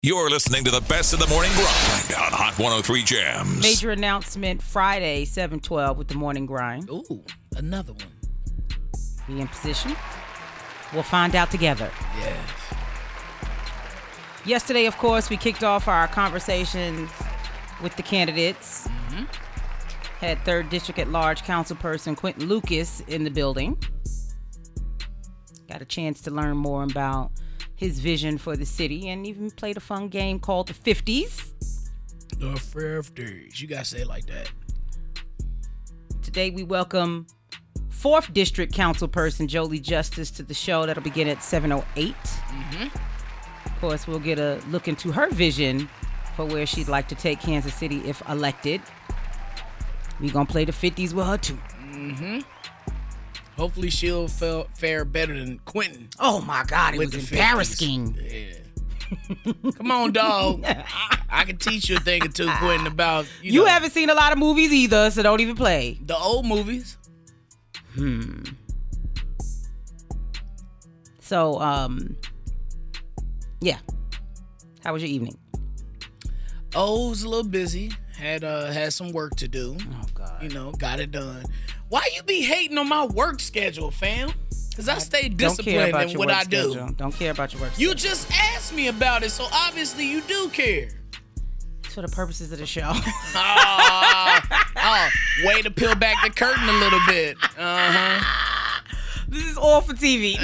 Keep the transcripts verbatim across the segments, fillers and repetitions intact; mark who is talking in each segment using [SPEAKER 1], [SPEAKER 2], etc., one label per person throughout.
[SPEAKER 1] You're listening to the best of the morning grind on Hot one oh three Jams.
[SPEAKER 2] Major announcement Friday, seven twelve with the morning grind.
[SPEAKER 3] Ooh, another one.
[SPEAKER 2] Be in position. We'll find out together.
[SPEAKER 3] Yes.
[SPEAKER 2] Yesterday, of course, we kicked off our conversations with the candidates.
[SPEAKER 3] Mm-hmm.
[SPEAKER 2] Had third District at Large Councilperson Quentin Lucas in the building. Got a chance to learn more about his vision for the city, and even played a fun game called the fifties.
[SPEAKER 3] The fifties. You gotta say it like that.
[SPEAKER 2] Today we welcome fourth District Councilperson Jolie Justice to the show. That'll begin at seven oh eight.
[SPEAKER 3] Mm-hmm.
[SPEAKER 2] Of course, we'll get a look into her vision for where she'd like to take Kansas City if elected. We gonna play the fifties with her too.
[SPEAKER 3] Mm-hmm. Hopefully she'll feel, fare better than Quentin.
[SPEAKER 2] Oh my God, it was embarrassing.
[SPEAKER 3] Yeah. Come on, dog. I can teach you a thing or two, Quentin, about, you,
[SPEAKER 2] You
[SPEAKER 3] know,
[SPEAKER 2] haven't seen a lot of movies either, so don't even play.
[SPEAKER 3] the old movies.
[SPEAKER 2] Hmm. So, um, yeah. How was your evening?
[SPEAKER 3] Oh, it was a little busy. Had uh had some work to do.
[SPEAKER 2] Oh God.
[SPEAKER 3] You know, got it done. Why you be hating on my work schedule, fam? Because I stay
[SPEAKER 2] Don't care
[SPEAKER 3] disciplined
[SPEAKER 2] about
[SPEAKER 3] in
[SPEAKER 2] your
[SPEAKER 3] what
[SPEAKER 2] work
[SPEAKER 3] I do.
[SPEAKER 2] schedule. Don't care about your work
[SPEAKER 3] You
[SPEAKER 2] schedule.
[SPEAKER 3] just asked me about it, so obviously you do care.
[SPEAKER 2] It's for the purposes of the show.
[SPEAKER 3] Oh, oh, way to peel back the curtain a little bit. Uh-huh.
[SPEAKER 2] This is all for T V. No.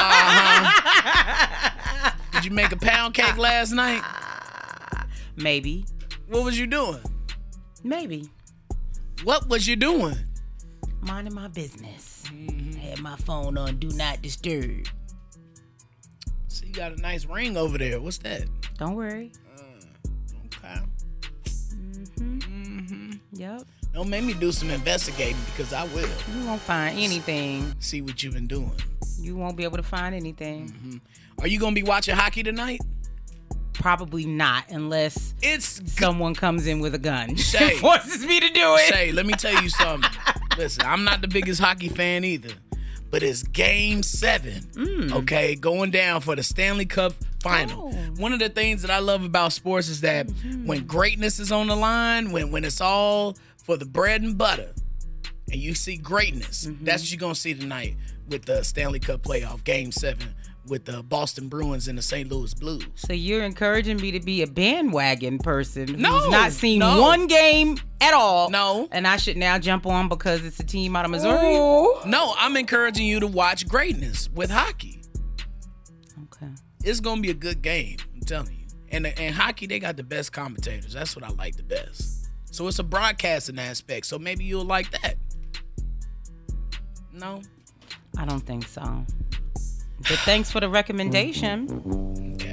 [SPEAKER 3] Uh-huh. Did you make a pound cake last night?
[SPEAKER 2] Maybe.
[SPEAKER 3] What was you doing?
[SPEAKER 2] Maybe.
[SPEAKER 3] What was you doing?
[SPEAKER 2] Minding my business. Mm-hmm. Had my phone on Do Not Disturb.
[SPEAKER 3] So you got a nice ring over there. What's that?
[SPEAKER 2] Don't worry.
[SPEAKER 3] Uh, okay.
[SPEAKER 2] Mm-hmm.
[SPEAKER 3] Mm-hmm.
[SPEAKER 2] Yep.
[SPEAKER 3] Don't make me do some investigating because I will.
[SPEAKER 2] You won't find anything.
[SPEAKER 3] See what you've been doing.
[SPEAKER 2] You won't be able to find anything.
[SPEAKER 3] Mm-hmm. Are you going to be watching hockey tonight?
[SPEAKER 2] Probably not, unless
[SPEAKER 3] It's
[SPEAKER 2] someone comes in with a gun.
[SPEAKER 3] Shay.
[SPEAKER 2] Forces me to do it.
[SPEAKER 3] Shay, let me tell you something. Listen, I'm not the biggest hockey fan either, but it's game seven,
[SPEAKER 2] Mm.
[SPEAKER 3] okay, going down for the Stanley Cup final.
[SPEAKER 2] Oh.
[SPEAKER 3] One of the things that I love about sports is that
[SPEAKER 2] Mm-hmm.
[SPEAKER 3] when greatness is on the line, when, when it's all for the bread and butter, and you see greatness,
[SPEAKER 2] Mm-hmm.
[SPEAKER 3] that's what you're going to see tonight with the Stanley Cup playoff, game seven, with the Boston Bruins and the Saint Louis Blues.
[SPEAKER 2] So you're encouraging me to be a bandwagon person who's
[SPEAKER 3] No,
[SPEAKER 2] not seen
[SPEAKER 3] no.
[SPEAKER 2] one game at all.
[SPEAKER 3] No.
[SPEAKER 2] And I should now jump on because it's a team out of Missouri?
[SPEAKER 3] No, I'm encouraging you to watch greatness with hockey.
[SPEAKER 2] Okay.
[SPEAKER 3] It's gonna be a good game. I'm telling you. And and hockey, they got the best commentators. That's what I like the best. So it's a broadcasting aspect. So maybe you'll like that. No.
[SPEAKER 2] I don't think so. But thanks for the recommendation.
[SPEAKER 3] Okay.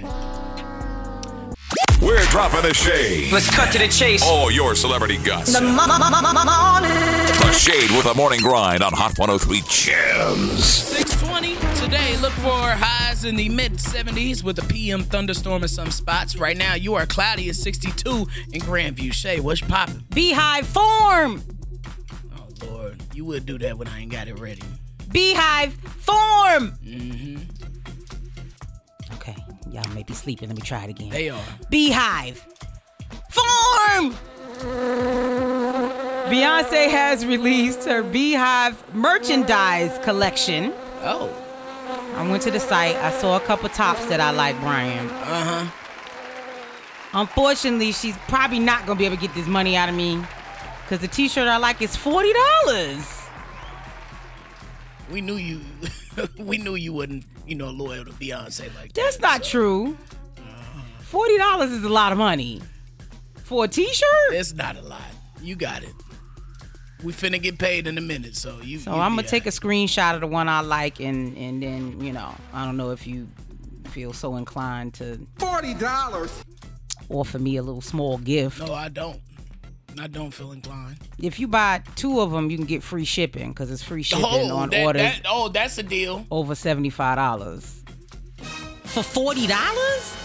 [SPEAKER 1] We're dropping the shade.
[SPEAKER 4] Let's cut to the chase.
[SPEAKER 1] All your celebrity gossip.
[SPEAKER 4] The
[SPEAKER 1] The Shade with the morning grind on Hot one oh three Jams.
[SPEAKER 3] six twenty today. Look for highs in the mid seventies with a P M thunderstorm in some spots. Right now, you are cloudy at sixty-two in Grandview. Shay, what's poppin'?
[SPEAKER 2] Beehive form.
[SPEAKER 3] Oh Lord, you would do that when I ain't got it ready.
[SPEAKER 2] Beehive form.
[SPEAKER 3] Mm-hmm.
[SPEAKER 2] Okay. Y'all may be sleeping. Let me try it again.
[SPEAKER 3] They are.
[SPEAKER 2] Beehive form. Beyonce has released her Beehive merchandise collection.
[SPEAKER 3] Oh.
[SPEAKER 2] I went to the site. I saw a couple tops that I like, Brian.
[SPEAKER 3] Uh huh.
[SPEAKER 2] Unfortunately, she's probably not going to be able to get this money out of me because the t-shirt I like is forty dollars.
[SPEAKER 3] We knew you. we knew you wouldn't, you know, loyal to Beyonce like that.
[SPEAKER 2] That's not
[SPEAKER 3] so.
[SPEAKER 2] true. forty dollars is a lot of money. For a t-shirt?
[SPEAKER 3] It's not a lot. You got it. We finna get paid in a minute, so you.
[SPEAKER 2] So I'm going to take a screenshot of the one I like and, and then, you know, I don't know if you feel so inclined to
[SPEAKER 5] forty dollars
[SPEAKER 2] offer me a little small gift.
[SPEAKER 3] No, I don't. I don't feel inclined.
[SPEAKER 2] If you buy two of them, you can get free shipping because it's free shipping
[SPEAKER 3] Oh,
[SPEAKER 2] on
[SPEAKER 3] that,
[SPEAKER 2] orders
[SPEAKER 3] that, oh, that's a deal.
[SPEAKER 2] over seventy-five dollars. For forty dollars?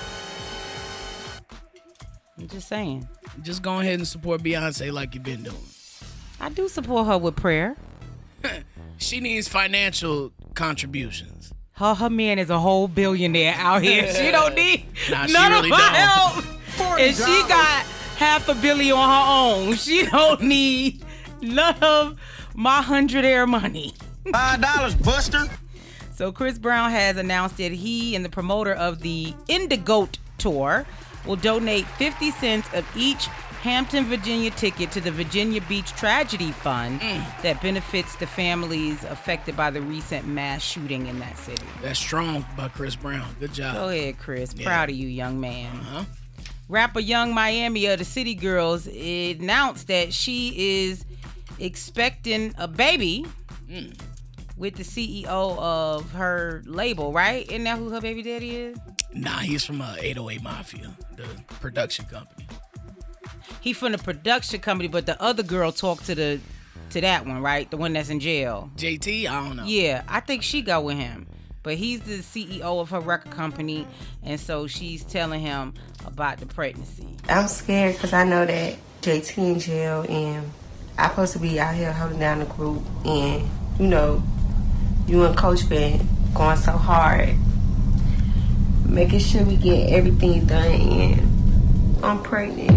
[SPEAKER 2] I'm just saying.
[SPEAKER 3] Just go ahead and support Beyonce like you've been doing.
[SPEAKER 2] I do support her with prayer.
[SPEAKER 3] She needs financial contributions.
[SPEAKER 2] Her, her man is a whole billionaire out here. She don't need
[SPEAKER 3] Nah, she
[SPEAKER 2] none
[SPEAKER 3] really
[SPEAKER 2] of my
[SPEAKER 3] don't.
[SPEAKER 2] help. And she got half a billion on her own. She don't need none of my hundred air money.
[SPEAKER 4] Five dollars, Buster.
[SPEAKER 2] So Chris Brown has announced that he and the promoter of the Indigoat Tour will donate fifty cents of each Hampton, Virginia ticket to the Virginia Beach Tragedy Fund mm. that benefits the families affected by the recent mass shooting in that city.
[SPEAKER 3] That's strong by Chris Brown. Good job.
[SPEAKER 2] Go ahead, Chris.
[SPEAKER 3] Yeah.
[SPEAKER 2] Proud of you, young man.
[SPEAKER 3] Uh-huh.
[SPEAKER 2] Rapper Young Miami of the City Girls announced that she is expecting a baby mm. with the C E O of her label, right? Isn't that who her baby daddy is?
[SPEAKER 3] Nah, he's from uh, eight oh eight Mafia, the production company.
[SPEAKER 2] He from the production company, but the other girl talked to the to that one, right? The one that's in jail.
[SPEAKER 3] J T, I don't know.
[SPEAKER 2] Yeah, I think she got with him. But he's the C E O of her record company, and so she's telling him about the pregnancy.
[SPEAKER 5] I'm scared because I know that J T in jail, and I'm supposed to be out here holding down the group, and, you know, you and Coach been going so hard, making sure we get everything done, and I'm pregnant.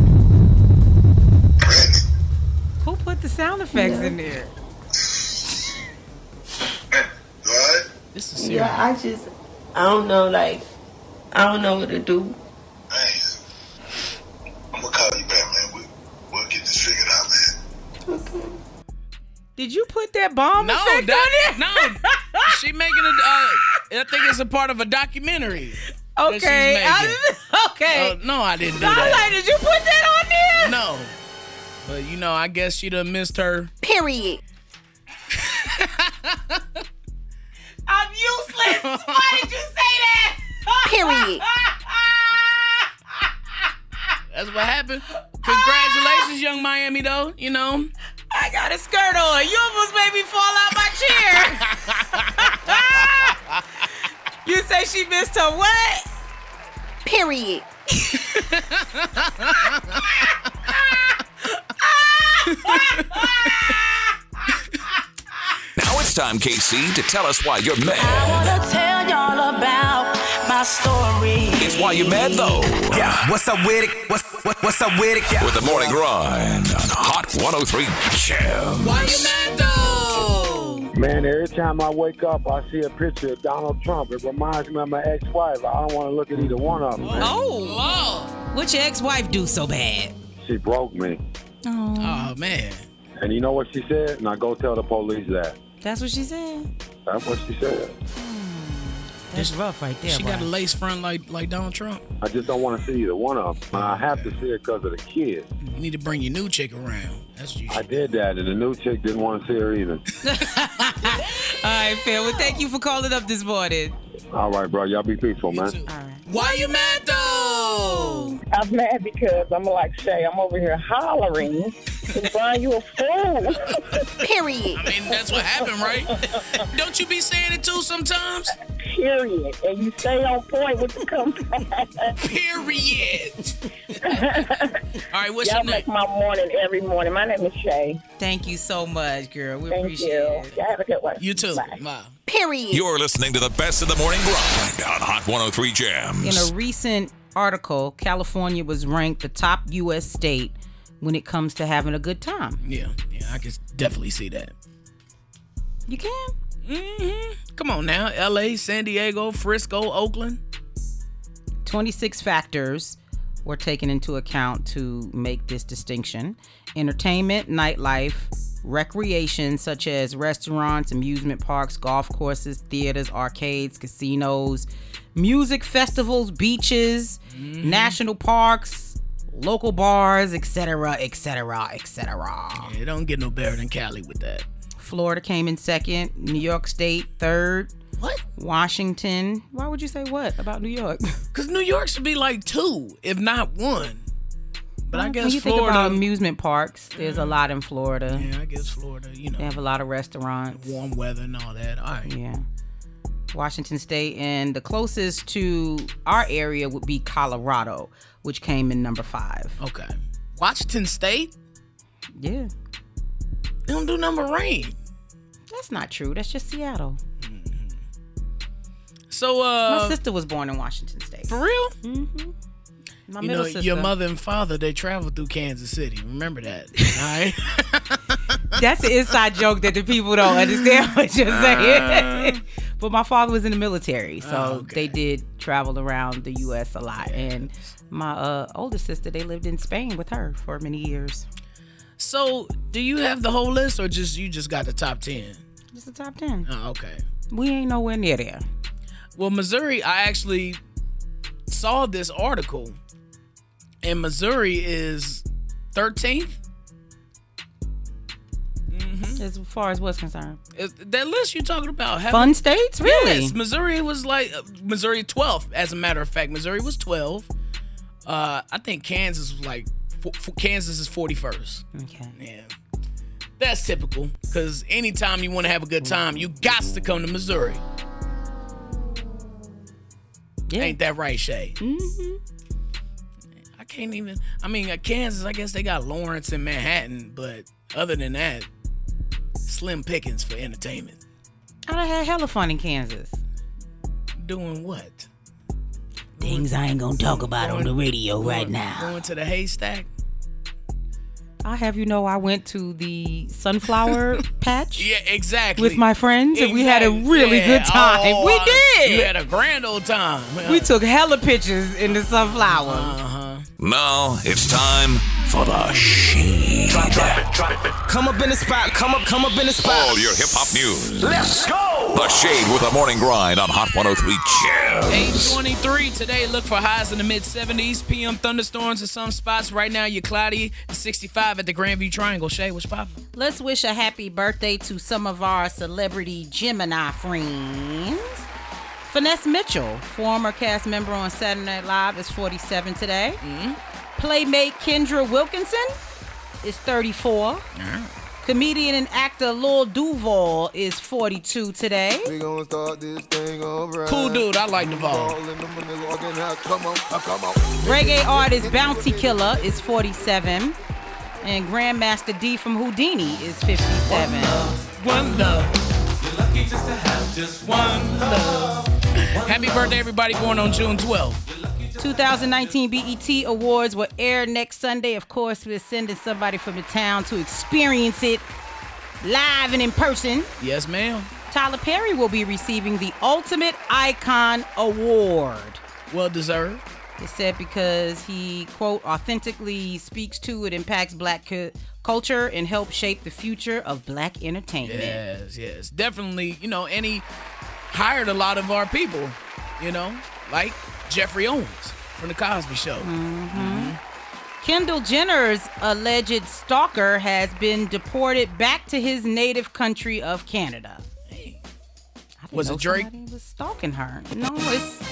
[SPEAKER 2] Who put the sound effects
[SPEAKER 5] Yeah.
[SPEAKER 2] in there?
[SPEAKER 6] What?
[SPEAKER 3] This is serious.
[SPEAKER 5] Yeah, I just, I don't know, like, I don't know what to do.
[SPEAKER 6] Man, I'm gonna call you back, man. We, we'll get this figured out, man.
[SPEAKER 5] Okay.
[SPEAKER 2] Did you put that bomb
[SPEAKER 3] No,
[SPEAKER 2] effect
[SPEAKER 3] that,
[SPEAKER 2] on there?
[SPEAKER 3] no. She making it. Uh, I think it's a part of a documentary. that she's
[SPEAKER 2] Okay.
[SPEAKER 3] making.
[SPEAKER 2] I, okay.
[SPEAKER 3] Uh, no, I didn't do
[SPEAKER 2] I was
[SPEAKER 3] that.
[SPEAKER 2] like, did you put that on there?
[SPEAKER 3] No. But, you know, I guess she done missed her.
[SPEAKER 5] Period.
[SPEAKER 2] I'm useless. Why did you say that?
[SPEAKER 5] Period.
[SPEAKER 3] That's what happened. Congratulations, Young Miami, though. You know.
[SPEAKER 2] I got a skirt on. You almost made me fall out my chair. You say she missed her what?
[SPEAKER 5] Period.
[SPEAKER 1] Now it's time, K C, to tell us why you're
[SPEAKER 7] I
[SPEAKER 1] mad.
[SPEAKER 7] wanna tell y'all about my story.
[SPEAKER 1] It's why you're mad, though.
[SPEAKER 4] Yeah, what's up with it? What's what, what's up with it? Yeah.
[SPEAKER 1] With the morning grind on Hot one oh three Jam.
[SPEAKER 3] Why you mad, though?
[SPEAKER 8] Man, every time I wake up, I see a picture of Donald Trump. It reminds me of my ex-wife. I don't want to look at either one of them, man.
[SPEAKER 2] Oh. What's your ex-wife do so bad?
[SPEAKER 8] She broke me.
[SPEAKER 3] Oh, man.
[SPEAKER 8] And you know what she said? Now go tell the police that.
[SPEAKER 2] That's what she said?
[SPEAKER 8] That's what she said.
[SPEAKER 2] That's rough right there,
[SPEAKER 3] She
[SPEAKER 2] boy.
[SPEAKER 3] got a lace front like like Donald Trump.
[SPEAKER 8] I just don't want to see either one of them. I have to see it because of the kids.
[SPEAKER 3] You need to bring your new chick around. That's what you
[SPEAKER 8] I
[SPEAKER 3] should.
[SPEAKER 8] did that, and the new chick didn't want to see her either.
[SPEAKER 2] All right, Phil. Well, thank you for calling up this morning.
[SPEAKER 8] All right, bro. Y'all be peaceful, man.
[SPEAKER 2] All right.
[SPEAKER 3] Why you mad, though?
[SPEAKER 9] I'm mad because I'm like, Shay, I'm over here hollering. And Brian, you a fool.
[SPEAKER 5] Period.
[SPEAKER 3] I mean, that's what happened, right? Don't you be saying it too sometimes?
[SPEAKER 9] Period. And you stay on point with the comeback.
[SPEAKER 3] Period. All right, what's
[SPEAKER 9] Y'all
[SPEAKER 3] your name?
[SPEAKER 9] make my morning every morning. My name is Shay.
[SPEAKER 2] Thank you so much, girl. We
[SPEAKER 9] Thank
[SPEAKER 2] appreciate
[SPEAKER 9] you.
[SPEAKER 2] it.
[SPEAKER 9] Y'all have a good one.
[SPEAKER 3] You too.
[SPEAKER 9] Bye.
[SPEAKER 3] Wow.
[SPEAKER 5] Period.
[SPEAKER 1] You're listening to the best of the morning grind on Hot one oh three Jams.
[SPEAKER 2] In a recent article, California was ranked the top U S state when it comes to having a good time.
[SPEAKER 3] Yeah, yeah, I can definitely see that.
[SPEAKER 2] You can?
[SPEAKER 3] Mm-hmm. Come on now, L A, San Diego, Frisco, Oakland.
[SPEAKER 2] twenty-six factors were taken into account to make this distinction. Entertainment, nightlife, recreation such as restaurants, amusement parks, golf courses, theaters, arcades, casinos, music festivals, beaches, mm-hmm. national parks, local bars, et cetera, et cetera, et cetera.
[SPEAKER 3] Yeah, it don't get no better than Cali with that.
[SPEAKER 2] Florida came in second, New York State third.
[SPEAKER 3] What?
[SPEAKER 2] Washington. Why would you say what about New York?
[SPEAKER 3] Because New York should be like two, if not one. But I guess
[SPEAKER 2] when you
[SPEAKER 3] Florida.
[SPEAKER 2] think about amusement parks, there's a lot in Florida.
[SPEAKER 3] Yeah, I guess Florida, you know.
[SPEAKER 2] They have a lot of restaurants.
[SPEAKER 3] Warm weather and all that. All right.
[SPEAKER 2] Yeah. Washington State, and the closest to our area would be Colorado, which came in number five.
[SPEAKER 3] Okay. Washington State?
[SPEAKER 2] Yeah.
[SPEAKER 3] They don't do number rain.
[SPEAKER 2] That's not true. That's just Seattle.
[SPEAKER 3] So, uh,
[SPEAKER 2] my sister was born in Washington State.
[SPEAKER 3] For real?
[SPEAKER 2] Mm-hmm. My
[SPEAKER 3] you
[SPEAKER 2] middle
[SPEAKER 3] know,
[SPEAKER 2] sister.
[SPEAKER 3] your mother and father, they traveled through Kansas City. Remember that, all right?
[SPEAKER 2] That's an inside joke that the people don't understand what you're saying. But my father was in the military, so
[SPEAKER 3] Oh, okay.
[SPEAKER 2] they did travel around the U S a lot. And my uh, older sister, they lived in Spain with her for many years.
[SPEAKER 3] So, do you have the whole list, or just you just got the top ten?
[SPEAKER 2] Just the top ten.
[SPEAKER 3] Oh, okay.
[SPEAKER 2] We ain't nowhere near there.
[SPEAKER 3] Well, Missouri, I actually saw this article, and Missouri is thirteenth. Mm-hmm.
[SPEAKER 2] As far as what's concerned.
[SPEAKER 3] Is that list you talking about? Haven't-
[SPEAKER 2] Fun states? Really?
[SPEAKER 3] Yes, Missouri was like, uh, Missouri twelfth, as a matter of fact. Missouri was twelve. Uh, I think Kansas was like, f- f- Kansas is forty-first.
[SPEAKER 2] Okay.
[SPEAKER 3] Yeah. That's typical, because anytime you want to have a good time, you got to come to Missouri.
[SPEAKER 2] Yeah.
[SPEAKER 3] Ain't that right, Shay?
[SPEAKER 2] Mm-hmm.
[SPEAKER 3] I can't even, I mean, uh, Kansas, I guess they got Lawrence and Manhattan, but other than that, slim pickings for entertainment.
[SPEAKER 2] I done had hella fun in Kansas.
[SPEAKER 3] Doing what?
[SPEAKER 2] Things I ain't gonna talk about on the radio right
[SPEAKER 3] Going-
[SPEAKER 2] now.
[SPEAKER 3] Going to the haystack?
[SPEAKER 2] I'll have you know I went to the sunflower patch
[SPEAKER 3] Yeah, exactly.
[SPEAKER 2] with my friends, and we had a
[SPEAKER 3] Exactly.
[SPEAKER 2] really
[SPEAKER 3] Yeah.
[SPEAKER 2] good time.
[SPEAKER 3] Oh,
[SPEAKER 2] we
[SPEAKER 3] uh,
[SPEAKER 2] did.
[SPEAKER 3] You had a grand old time.
[SPEAKER 2] We took hella pictures in the sunflowers.
[SPEAKER 3] Uh-huh.
[SPEAKER 1] Now it's time for the Shade.
[SPEAKER 4] Drop, drop it, drop it. Come up in the spot, come up, come up in the spot.
[SPEAKER 1] All your hip hop news.
[SPEAKER 4] Let's go.
[SPEAKER 1] The Shade with the Morning Grind on Hot one oh three Chill.
[SPEAKER 3] eight twenty-three today. Look for highs in the mid seventies. P M thunderstorms in some spots. Right now, you're cloudy. It's sixty-five at the Grandview Triangle. Shay, what's poppin'?
[SPEAKER 2] Let's wish a happy birthday to some of our celebrity Gemini friends. Finesse Mitchell, former cast member on Saturday Night Live, is forty-seven today.
[SPEAKER 3] Mm-hmm.
[SPEAKER 2] Playmate Kendra Wilkinson is thirty-four.
[SPEAKER 3] Yeah.
[SPEAKER 2] Comedian and actor Lil Duval is forty-two today.
[SPEAKER 10] We gonna start this thing over.
[SPEAKER 3] Cool dude. I like Duval.
[SPEAKER 10] Come on, come on.
[SPEAKER 2] Reggae artist Bounty Killer is forty-seven. And Grandmaster D from Houdini is fifty-seven.
[SPEAKER 3] One love. You're lucky just to have just one love. Happy birthday, everybody born on June twelfth.
[SPEAKER 2] twenty nineteen B E T Awards will air next Sunday. Of course, we're sending somebody from the town to experience it live and in person.
[SPEAKER 3] Yes, ma'am.
[SPEAKER 2] Tyler Perry will be receiving the Ultimate Icon Award.
[SPEAKER 3] Well deserved.
[SPEAKER 2] It said because he, quote, authentically speaks to and impacts black cu- culture and helps shape the future of black entertainment.
[SPEAKER 3] Yes, yes. Definitely, you know, and he hired a lot of our people, you know, like Jeffrey Owens from The Cosby Show.
[SPEAKER 2] Mm-hmm.
[SPEAKER 3] Mm-hmm.
[SPEAKER 2] Kendall Jenner's alleged stalker has been deported back to his native country of Canada.
[SPEAKER 3] Hey.
[SPEAKER 2] I didn't
[SPEAKER 3] Was
[SPEAKER 2] know
[SPEAKER 3] it Drake?
[SPEAKER 2] somebody was stalking her. No, it's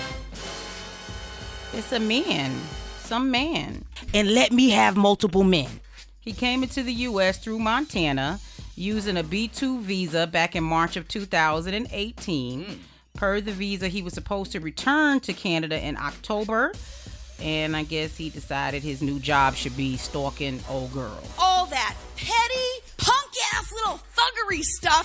[SPEAKER 2] it's a man, some man. And let me have multiple men. He came into the U S through Montana using a B two visa back in March of two thousand eighteen. Mm. Per the visa, he was supposed to return to Canada in October. And I guess he decided his new job should be stalking old girls.
[SPEAKER 11] All that petty, punk-ass little thuggery stuff.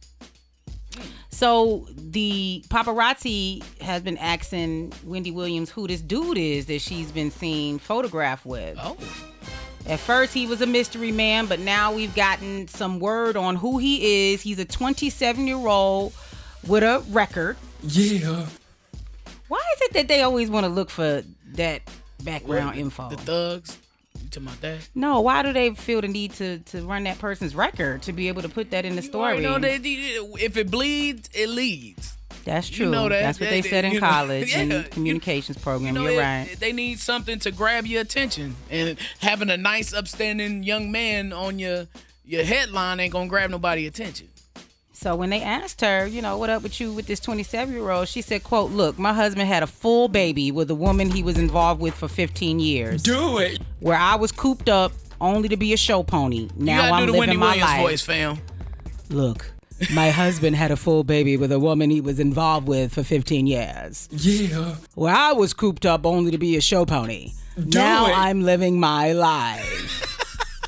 [SPEAKER 2] So the paparazzi has been asking Wendy Williams who this dude is that she's been seen photographed with.
[SPEAKER 3] Oh.
[SPEAKER 2] At first he was a mystery man, but now we've gotten some word on who he is. He's a twenty-seven-year-old with a record.
[SPEAKER 3] Yeah.
[SPEAKER 2] Why is it that they always want to look for that background
[SPEAKER 3] What,
[SPEAKER 2] info?
[SPEAKER 3] The thugs? You talking about that?
[SPEAKER 2] No, why do they feel the need to, to run that person's record to be able to put that in the story?
[SPEAKER 3] You know, they, they, if it bleeds, it leads.
[SPEAKER 2] That's true.
[SPEAKER 3] You know that.
[SPEAKER 2] That's what
[SPEAKER 3] they,
[SPEAKER 2] they said in
[SPEAKER 3] you know,
[SPEAKER 2] college
[SPEAKER 3] yeah,
[SPEAKER 2] in the
[SPEAKER 3] you-
[SPEAKER 2] communications program.
[SPEAKER 3] You know,
[SPEAKER 2] You're
[SPEAKER 3] it-
[SPEAKER 2] right.
[SPEAKER 3] They need something to grab your attention, and having a nice, upstanding young man on your your headline ain't gonna grab nobody attention.
[SPEAKER 2] So when they asked her, you know, what up with you with this twenty-seven-year-old, she said, quote, look, my husband had a full baby with a woman he was involved with for fifteen years.
[SPEAKER 3] Do it.
[SPEAKER 2] Where I was cooped up only to be a show pony. Now
[SPEAKER 3] you gotta
[SPEAKER 2] I'm
[SPEAKER 3] do the
[SPEAKER 2] living
[SPEAKER 3] Wendy
[SPEAKER 2] my
[SPEAKER 3] Williams
[SPEAKER 2] life.
[SPEAKER 3] voice, fam.
[SPEAKER 2] Look, my husband had a full baby with a woman he was involved with for fifteen years.
[SPEAKER 3] Yeah.
[SPEAKER 2] Where I was cooped up only to be a show pony.
[SPEAKER 3] Do
[SPEAKER 2] now
[SPEAKER 3] it.
[SPEAKER 2] I'm living my life.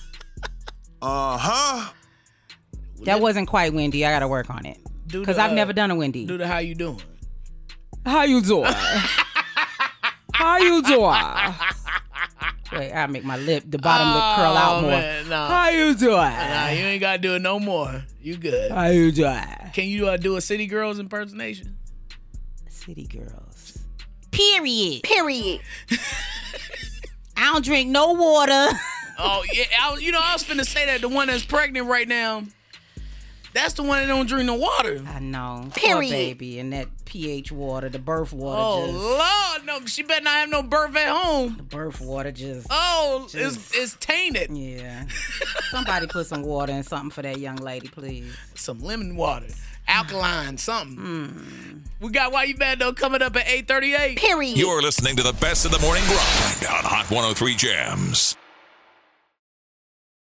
[SPEAKER 10] Uh-huh.
[SPEAKER 2] That wasn't quite Wendy. I got to work on it.
[SPEAKER 3] Do
[SPEAKER 2] Because
[SPEAKER 3] the,
[SPEAKER 2] I've
[SPEAKER 3] uh,
[SPEAKER 2] never done a Wendy.
[SPEAKER 3] Do the how you doing?
[SPEAKER 2] How you doing? How you doing? Wait, I make my lip, the bottom lip curl out more.
[SPEAKER 3] Man, nah.
[SPEAKER 2] How you doing?
[SPEAKER 3] Nah, you ain't gotta do it no more. You good.
[SPEAKER 2] How you doing?
[SPEAKER 3] Can you uh, do a City Girls impersonation?
[SPEAKER 2] City Girls.
[SPEAKER 11] Period. Period. I don't drink no water.
[SPEAKER 3] Oh, yeah. I, was- you know, I was finna say that the one that's pregnant right now, that's the one that don't drink no water.
[SPEAKER 2] I know.
[SPEAKER 11] Period.
[SPEAKER 2] Poor baby, and that pH water, the birth water
[SPEAKER 3] Oh,
[SPEAKER 2] just...
[SPEAKER 3] Lord. No, she better not have no birth at home.
[SPEAKER 2] The birth water just...
[SPEAKER 3] Oh,
[SPEAKER 2] Just-
[SPEAKER 3] it's, it's tainted.
[SPEAKER 2] Yeah. Somebody put some water in something for that young lady, please.
[SPEAKER 3] Some lemon water. Alkaline, something. Mm. We got Why You Bad Though coming up at eight thirty-eight.
[SPEAKER 11] Period.
[SPEAKER 1] You're listening to the best of the morning grind on Hot one oh three Jams.